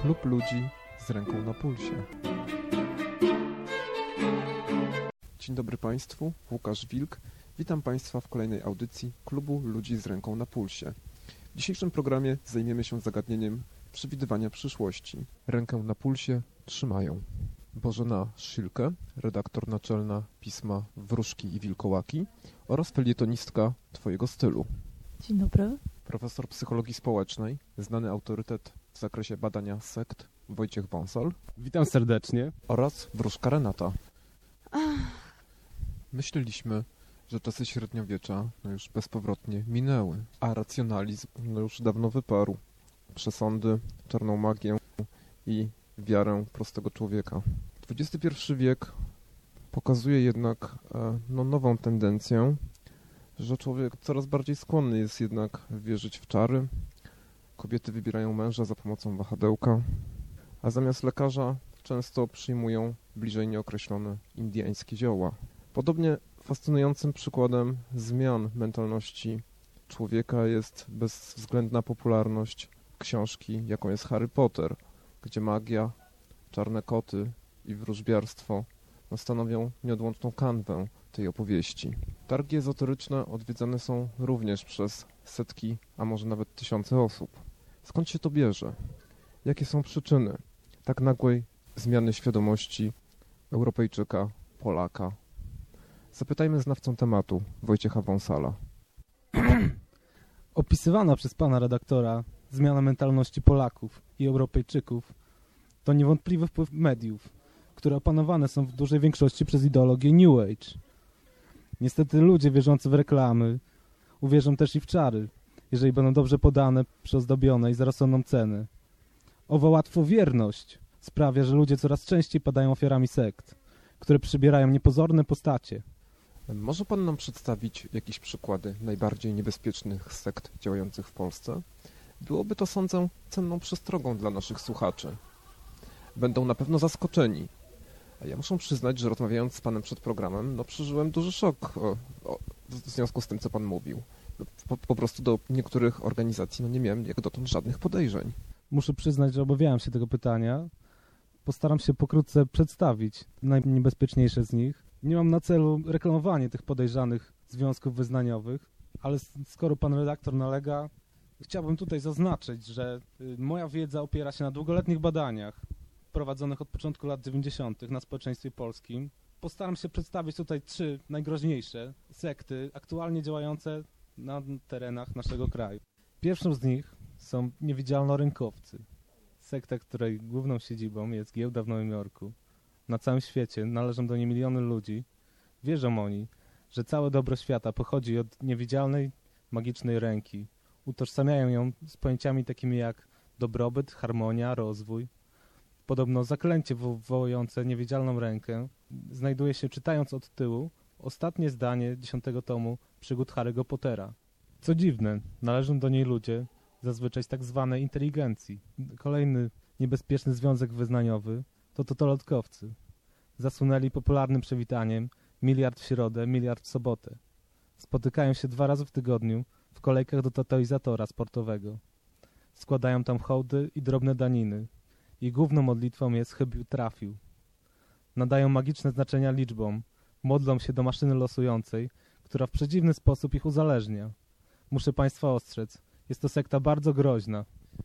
Klub ludzi z ręką na pulsie. Dzień dobry Państwu, Łukasz Wilk. Witam Państwa w kolejnej audycji Klubu ludzi z ręką na pulsie. W dzisiejszym programie zajmiemy się zagadnieniem przewidywania przyszłości. Rękę na pulsie trzymają Bożena Szylke, redaktor naczelna pisma Wróżki i Wilkołaki oraz felietonistka Twojego stylu. Dzień dobry. Profesor psychologii społecznej, znany autorytet w zakresie badania sekt Wojciech Bonsal. Witam serdecznie. Oraz wróżka Renata. Myśleliśmy, że czasy średniowiecza już bezpowrotnie minęły, a racjonalizm już dawno wyparł. Przesądy, czarną magię i wiarę prostego człowieka. XXI wiek pokazuje jednak nową tendencję, że człowiek coraz bardziej skłonny jest jednak wierzyć w czary. Kobiety wybierają męża za pomocą wahadełka, a zamiast lekarza często przyjmują bliżej nieokreślone indyjskie zioła. Podobnie fascynującym przykładem zmian mentalności człowieka jest bezwzględna popularność książki, jaką jest Harry Potter, gdzie magia, czarne koty i wróżbiarstwo stanowią nieodłączną kanwę tej opowieści. Targi ezoteryczne odwiedzane są również przez setki, a może nawet tysiące osób. Skąd się to bierze? Jakie są przyczyny tak nagłej zmiany świadomości Europejczyka, Polaka? Zapytajmy znawcą tematu, Wojciecha Bonsala. Opisywana przez pana redaktora zmiana mentalności Polaków i Europejczyków to niewątpliwy wpływ mediów, które opanowane są w dużej większości przez ideologię New Age. Niestety ludzie wierzący w reklamy uwierzą też i w czary, jeżeli będą dobrze podane, przyozdobione i za rozsądną cenę. Owa łatwowierność sprawia, że ludzie coraz częściej padają ofiarami sekt, które przybierają niepozorne postacie. Może pan nam przedstawić jakieś przykłady najbardziej niebezpiecznych sekt działających w Polsce? Byłoby to, sądzę, cenną przestrogą dla naszych słuchaczy. Będą na pewno zaskoczeni. A ja muszę przyznać, że rozmawiając z panem przed programem, przeżyłem duży szok w związku z tym, co pan mówił. Po prostu do niektórych organizacji nie miałem jak dotąd żadnych podejrzeń. Muszę przyznać, że obawiałem się tego pytania. Postaram się pokrótce przedstawić najniebezpieczniejsze z nich. Nie mam na celu reklamowanie tych podejrzanych związków wyznaniowych, ale skoro pan redaktor nalega, chciałbym tutaj zaznaczyć, że moja wiedza opiera się na długoletnich badaniach prowadzonych od początku lat 90. na społeczeństwie polskim. Postaram się przedstawić tutaj 3 najgroźniejsze sekty aktualnie działające na terenach naszego kraju. Pierwszą z nich są niewidzialnorynkowcy. Sekta, której główną siedzibą jest giełda w Nowym Jorku. Na całym świecie należą do niej miliony ludzi. Wierzą oni, że całe dobro świata pochodzi od niewidzialnej, magicznej ręki. Utożsamiają ją z pojęciami takimi jak dobrobyt, harmonia, rozwój. Podobno zaklęcie wołujące niewidzialną rękę znajduje się, czytając od tyłu, ostatnie zdanie 10 tomu przygód Harry'ego Pottera. Co dziwne, należą do niej ludzie, zazwyczaj z tak zwanej inteligencji. Kolejny niebezpieczny związek wyznaniowy to totolotkowcy. Zasunęli popularnym przywitaniem miliard w środę, miliard w sobotę. Spotykają się 2 razy w tygodniu w kolejkach do totalizatora sportowego. Składają tam hołdy i drobne daniny. I główną modlitwą jest chybił trafił. Nadają magiczne znaczenia liczbom. Modlą się do maszyny losującej, która w przedziwny sposób ich uzależnia. Muszę państwa ostrzec, jest to sekta bardzo groźna.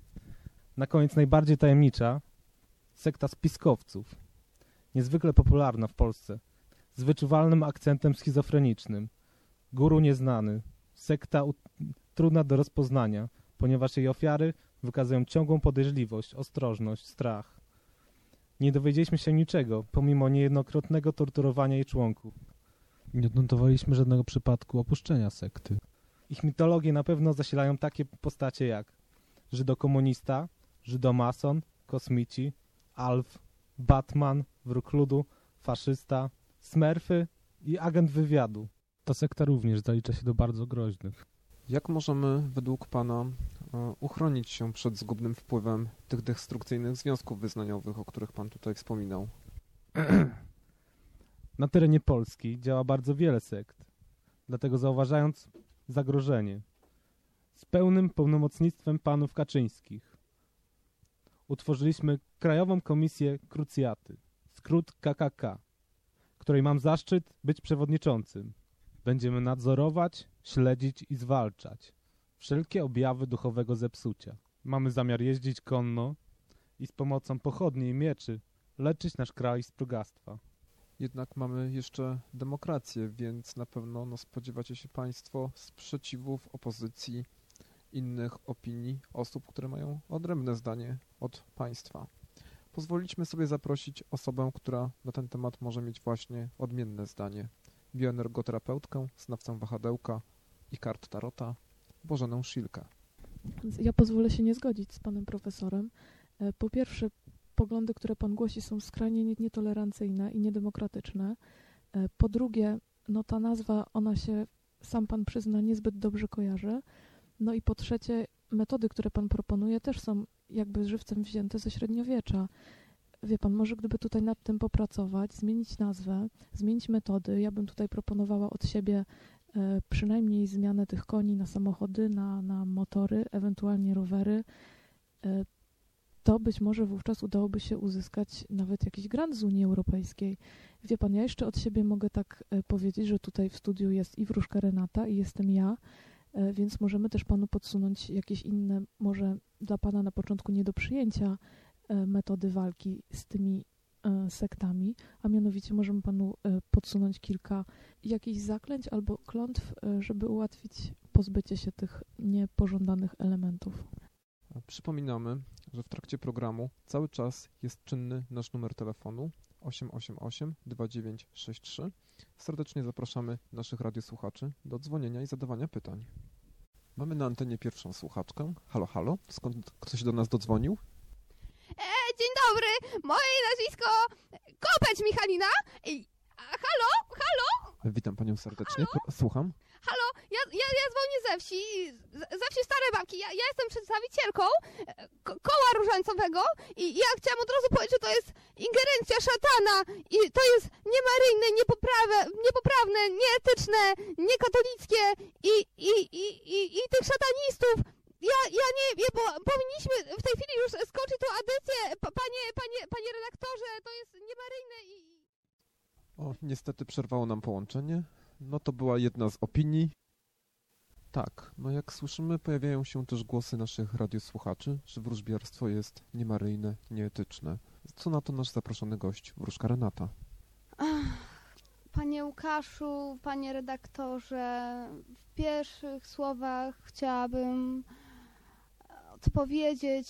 Na koniec najbardziej tajemnicza sekta spiskowców. Niezwykle popularna w Polsce, z wyczuwalnym akcentem schizofrenicznym. Guru nieznany. Sekta trudna do rozpoznania, ponieważ jej ofiary wykazują ciągłą podejrzliwość, ostrożność, strach. Nie dowiedzieliśmy się niczego, pomimo niejednokrotnego torturowania jej członków. Nie odnotowaliśmy żadnego przypadku opuszczenia sekty. Ich mitologię na pewno zasilają takie postacie jak Żydokomunista, Żydomason, Kosmici, Alf, Batman, Wróg Ludu, Faszysta, Smurfy i agent wywiadu. Ta sekta również zalicza się do bardzo groźnych. Jak możemy według pana uchronić się przed zgubnym wpływem tych destrukcyjnych związków wyznaniowych, o których pan tutaj wspominał? Na terenie Polski działa bardzo wiele sekt. Dlatego zauważając zagrożenie z pełnym pełnomocnictwem panów Kaczyńskich utworzyliśmy Krajową Komisję Krucjaty, skrót KKK, której mam zaszczyt być przewodniczącym. Będziemy nadzorować, śledzić i zwalczać wszelkie objawy duchowego zepsucia. Mamy zamiar jeździć konno i z pomocą pochodni i mieczy leczyć nasz kraj z plugastwa. Jednak mamy jeszcze demokrację, więc na pewno spodziewacie się Państwo sprzeciwów, opozycji, innych opinii osób, które mają odrębne zdanie od państwa. Pozwolićmy sobie zaprosić osobę, która na ten temat może mieć właśnie odmienne zdanie. Bioenergoterapeutkę, znawcę wahadełka i kart tarota, Bożenę Szilkę. Ja pozwolę się nie zgodzić z panem profesorem. Po pierwsze, poglądy, które pan głosi, są skrajnie nietolerancyjne i niedemokratyczne. Po drugie, ta nazwa, ona się, sam pan przyzna, niezbyt dobrze kojarzy. No i po trzecie, metody, które pan proponuje, też są jakby żywcem wzięte ze średniowiecza. Wie pan, może gdyby tutaj nad tym popracować, zmienić nazwę, zmienić metody. Ja bym tutaj proponowała od siebie przynajmniej zmianę tych koni na samochody, na motory, ewentualnie rowery. To być może wówczas udałoby się uzyskać nawet jakiś grant z Unii Europejskiej. Wie pan, ja jeszcze od siebie mogę tak powiedzieć, że tutaj w studiu jest i wróżka Renata, i jestem ja, więc możemy też panu podsunąć jakieś inne, może dla pana na początku nie do przyjęcia metody walki z tymi sektami, a mianowicie możemy panu podsunąć kilka jakichś zaklęć albo klątw, żeby ułatwić pozbycie się tych niepożądanych elementów. Przypominamy, że w trakcie programu cały czas jest czynny nasz numer telefonu 888-2963. Serdecznie zapraszamy naszych radiosłuchaczy do dzwonienia i zadawania pytań. Mamy na antenie pierwszą słuchaczkę. Halo, halo, skąd ktoś do nas dodzwonił? Dzień dobry, moje nazwisko Kopeć Michalina. Halo? Witam panią serdecznie, słucham. Halo, ja dzwonię ze wsi Stare Babki. Ja jestem przedstawicielką koła różańcowego i ja chciałam od razu powiedzieć, że to jest ingerencja szatana i to jest niemaryjne, niepoprawne, nieetyczne, niekatolickie i tych szatanistów. Ja nie, bo powinniśmy w tej chwili już skończyć tą audycję, panie redaktorze, to jest niemaryjne i... O, niestety przerwało nam połączenie. No to była jedna z opinii. Tak, jak słyszymy, pojawiają się też głosy naszych radiosłuchaczy, że wróżbiarstwo jest niemaryjne, nieetyczne. Co na to nasz zaproszony gość, wróżka Renata? Panie Łukaszu, panie redaktorze, w pierwszych słowach chciałabym odpowiedzieć,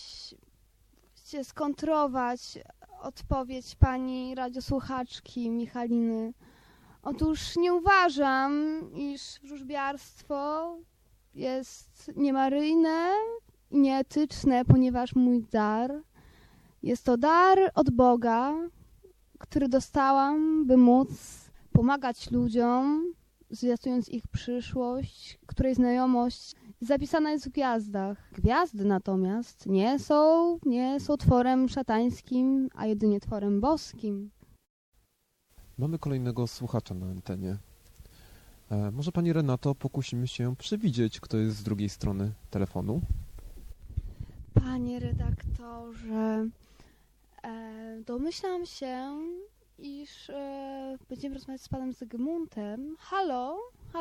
skontrować odpowiedź pani radiosłuchaczki Michaliny. Otóż nie uważam, iż wróżbiarstwo jest niemaryjne i nieetyczne, ponieważ mój dar jest to dar od Boga, który dostałam, by móc pomagać ludziom, zwiastując ich przyszłość, której znajomość zapisana jest w gwiazdach. Gwiazdy natomiast nie są tworem szatańskim, a jedynie tworem boskim. Mamy kolejnego słuchacza na antenie. Może pani Renato, pokusimy się przewidzieć, kto jest z drugiej strony telefonu? Panie redaktorze, domyślam się, iż będziemy rozmawiać z panem Zygmuntem. Halo?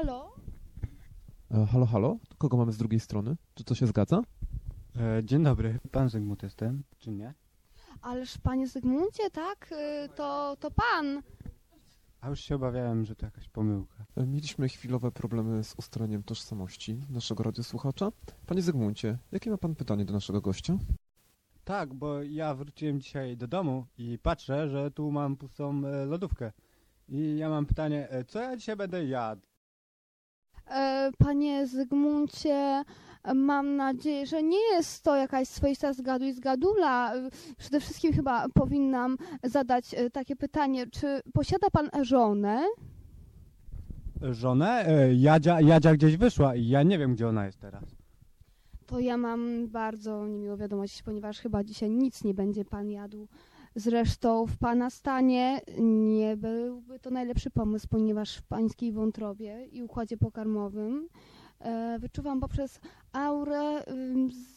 Halo? Kogo mamy z drugiej strony? Czy to się zgadza? Dzień dobry, pan Zygmunt jestem, czy nie? Ależ panie Zygmuncie, tak? To pan. A już się obawiałem, że to jakaś pomyłka. Mieliśmy chwilowe problemy z ustaleniem tożsamości naszego radiosłuchacza. Panie Zygmuncie, jakie ma pan pytanie do naszego gościa? Tak, bo ja wróciłem dzisiaj do domu i patrzę, że tu mam pustą lodówkę. I ja mam pytanie, co ja dzisiaj będę jadł? Panie Zygmuncie, mam nadzieję, że nie jest to jakaś swoista zgaduj zgadula. Przede wszystkim chyba powinnam zadać takie pytanie, czy posiada pan żonę? Żonę? Jadzia gdzieś wyszła i ja nie wiem, gdzie ona jest teraz. To ja mam bardzo niemiłą wiadomość, ponieważ chyba dzisiaj nic nie będzie pan jadł. Zresztą w pana stanie nie byłby to najlepszy pomysł, ponieważ w pańskiej wątrobie i układzie pokarmowym wyczuwam poprzez aurę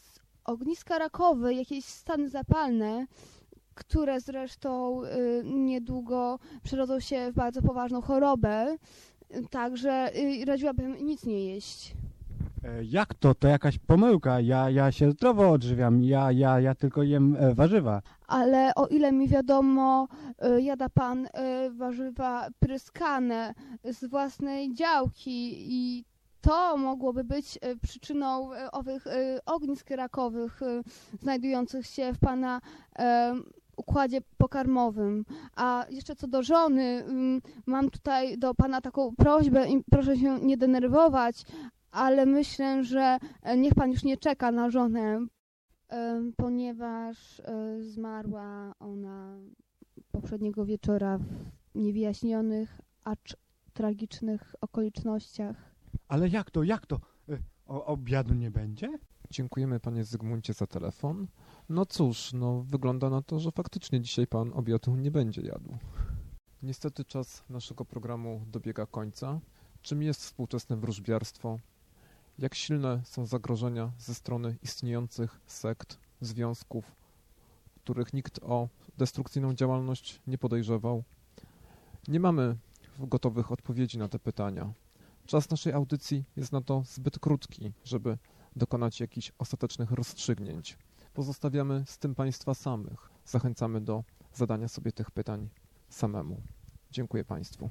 ogniska rakowe, jakieś stany zapalne, które zresztą niedługo przerodzą się w bardzo poważną chorobę. Także radziłabym nic nie jeść. Jak to? To jakaś pomyłka. Ja się zdrowo odżywiam. Ja tylko jem warzywa. Ale o ile mi wiadomo, jada pan warzywa pryskane z własnej działki i to mogłoby być przyczyną owych ognisk rakowych znajdujących się w pana układzie pokarmowym. A jeszcze co do żony, mam tutaj do pana taką prośbę i proszę się nie denerwować, ale myślę, że niech pan już nie czeka na żonę, ponieważ zmarła ona poprzedniego wieczora w niewyjaśnionych, acz tragicznych okolicznościach. Ale jak to? Obiadu nie będzie? Dziękujemy panie Zygmuncie za telefon. No cóż, wygląda na to, że faktycznie dzisiaj pan obiadu nie będzie jadł. Niestety czas naszego programu dobiega końca. Czym jest współczesne wróżbiarstwo? Jak silne są zagrożenia ze strony istniejących sekt, związków, których nikt o destrukcyjną działalność nie podejrzewał? Nie mamy gotowych odpowiedzi na te pytania. Czas naszej audycji jest na to zbyt krótki, żeby dokonać jakichś ostatecznych rozstrzygnięć. Pozostawiamy z tym państwa samych. Zachęcamy do zadania sobie tych pytań samemu. Dziękuję państwu.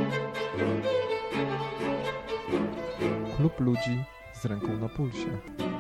Klub ludzi z ręką na pulsie.